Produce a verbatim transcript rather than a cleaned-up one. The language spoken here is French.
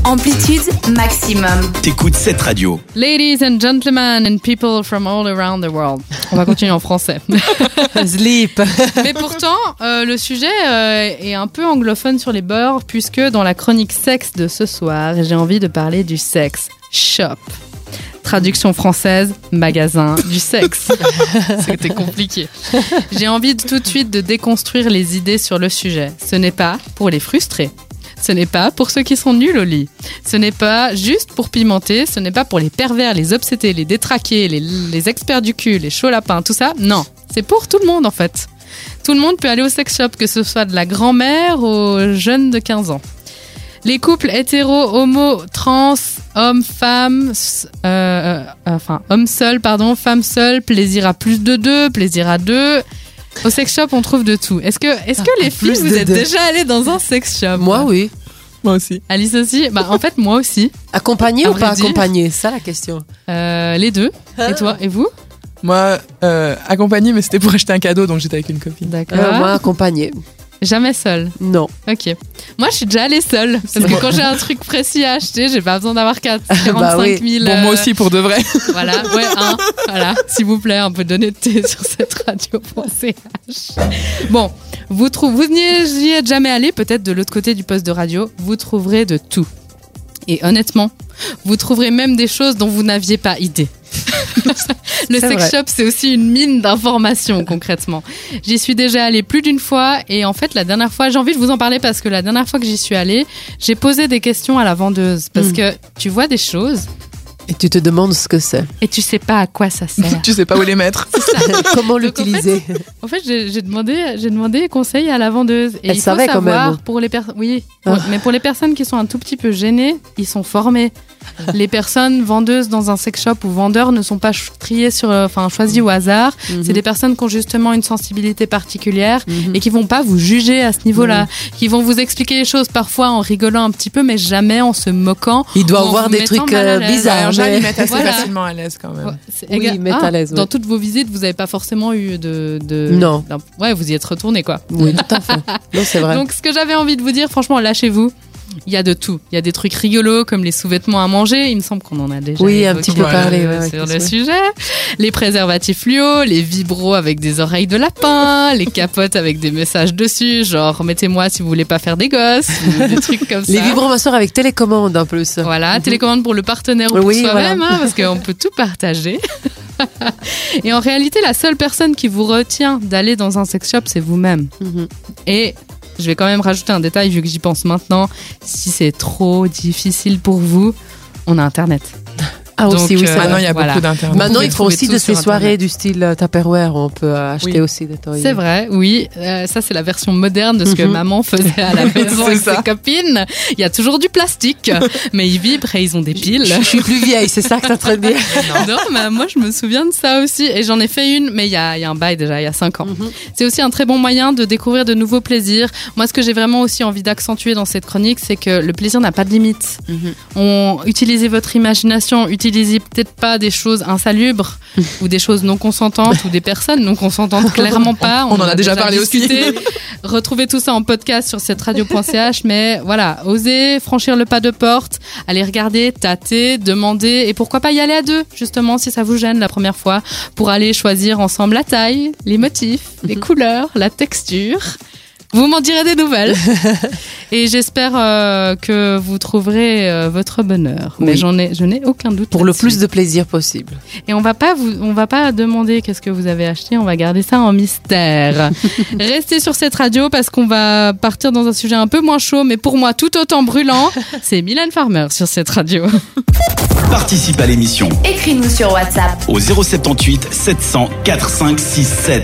Amplitude maximum. T'écoutes cette radio. Ladies and gentlemen and people from all around the world. On va continuer en français. Sleep. Mais pourtant, euh, le sujet euh, est un peu anglophone sur les bords, puisque dans la chronique sexe de ce soir, j'ai envie de parler du sex shop. Traduction française, magasin du sexe. C'était compliqué. J'ai envie de, tout de suite de déconstruire les idées sur le sujet. Ce n'est pas pour les frustrés. Ce n'est pas pour ceux qui sont nuls au lit. Ce n'est pas juste pour pimenter. Ce n'est pas pour les pervers, les obsédés, les détraqués, les, les experts du cul, les chauds lapins, tout ça. Non, c'est pour tout le monde en fait. Tout le monde peut aller au sex shop, que ce soit de la grand-mère aux jeunes de quinze ans. Les couples hétéros, homo, trans, hommes, femmes, euh, euh, enfin hommes seuls, pardon, femmes seules, plaisir à plus de deux, plaisir à deux. Au sex shop, on trouve de tout. Est-ce que, est-ce que les filles, vous êtes deux. déjà allées dans un sex shop ? Moi, oui. Moi aussi. Alice aussi ? Bah, en fait, moi aussi. Accompagné à ou pas dire. accompagné ? C'est ça la question. Euh, les deux. Et toi ? Et vous ? Moi, euh, accompagné, mais c'était pour acheter un cadeau, donc j'étais avec une copine. D'accord. Euh, moi, accompagné. Jamais seule. Non. Ok. Moi, je suis déjà allée seule. Parce que quand j'ai un truc précis à acheter, j'ai pas besoin d'avoir quarante-cinq mille. Bon, moi aussi, pour de vrai. Voilà, ouais, hein. Voilà. S'il vous plaît, un peu d'honnêteté sur cette radio.ch. Bon, vous, trou- vous n'y êtes jamais allé, peut-être de l'autre côté du poste de radio. Vous trouverez de tout. Et honnêtement, vous trouverez même des choses dont vous n'aviez pas idée. Le c'est sex vrai. shop, c'est aussi une mine d'informations, concrètement. J'y suis déjà allée plus d'une fois et en fait, la dernière fois, j'ai envie de vous en parler parce que la dernière fois que j'y suis allée, j'ai posé des questions à la vendeuse parce mmh. que tu vois des choses et tu te demandes ce que c'est. Et tu sais pas à quoi ça sert. Tu sais pas où les mettre. Comment l'utiliser. En fait, en fait j'ai, j'ai demandé, j'ai demandé conseil à la vendeuse. Et Elle il savait faut quand savoir même. pour les personnes, oui, Ah. mais pour les personnes qui sont un tout petit peu gênées, ils sont formés. Les personnes vendeuses dans un sex shop ou vendeurs ne sont pas ch- triées sur, enfin choisies au hasard. Mm-hmm. C'est des personnes qui ont justement une sensibilité particulière mm-hmm. et qui vont pas vous juger à ce niveau-là, mm-hmm. qui vont vous expliquer les choses parfois en rigolant un petit peu, mais jamais en se moquant. Il doit avoir des trucs euh, bizarres. Ouais, ils mettent assez voilà. facilement à l'aise quand même. Ouais, c'est oui, égal- ils mettent ah, à l'aise. Ouais. Dans toutes vos visites, vous n'avez pas forcément eu de, de non. Ouais, vous y êtes retourné quoi. Oui, tout à fait. Non, c'est vrai. Donc ce que j'avais envie de vous dire, franchement, lâchez-vous. Il y a de tout. Il y a des trucs rigolos comme les sous-vêtements à manger. Il me semble qu'on en a déjà oui, un petit peu parlé ouais, sur ouais, le sûr. sujet. Les préservatifs fluo, les vibros avec des oreilles de lapin, les capotes avec des messages dessus, genre mettez-moi si vous voulez pas faire des gosses, ou des trucs comme ça. Les vibromasseurs avec télécommande en plus. Voilà, mm-hmm. télécommande pour le partenaire ou pour oui, soi-même, voilà. hein, parce qu'on peut tout partager. Et en réalité, la seule personne qui vous retient d'aller dans un sex shop, c'est vous-même. Mm-hmm. Et je vais quand même rajouter un détail vu que j'y pense maintenant. Si c'est trop difficile pour vous, on a Internet. Ah Donc, aussi, oui, euh, maintenant il y a voilà. beaucoup d'internet. Maintenant ils font aussi de ces soirées Internet. du style Tupperware, on peut acheter oui. aussi des toys. C'est vrai, oui. Euh, ça c'est la version moderne de ce que mm-hmm. maman faisait à la maison avec ça. ses copines. Il y a toujours du plastique, mais ils vibrent et ils ont des piles. Je, je suis plus vieille, c'est ça que t'as très bien. Non, mais moi je me souviens de ça aussi et j'en ai fait une, mais il y a, il y a un bail déjà, il y a cinq ans. Mm-hmm. C'est aussi un très bon moyen de découvrir de nouveaux plaisirs. Moi, ce que j'ai vraiment aussi envie d'accentuer dans cette chronique, c'est que le plaisir n'a pas de limite. Mm-hmm. On utilisez votre imagination, utilisez peut-être pas des choses insalubres ou des choses non consentantes ou des personnes non consentantes, clairement pas. On, on en a, a déjà, déjà parlé discuté. aussi. Retrouvez tout ça en podcast sur cette radio.ch, mais voilà, osez franchir le pas de porte, aller regarder, tâter, demander et pourquoi pas y aller à deux, justement, si ça vous gêne la première fois, pour aller choisir ensemble la taille, les motifs, les couleurs, la texture. Vous m'en direz des nouvelles. Et j'espère euh, que vous trouverez euh, votre bonheur. Mais oui. j'en ai, je n'ai aucun doute. Pour là-dessus. Le plus de plaisir possible. Et on va pas vous, on va pas demander qu'est-ce que vous avez acheté. On va garder ça en mystère. Restez sur cette radio parce qu'on va partir dans un sujet un peu moins chaud, mais pour moi tout autant brûlant. C'est Mylène Farmer sur cette radio. Participe à l'émission. Écris-nous sur WhatsApp au zéro sept huit sept cents quarante-cinq soixante-sept.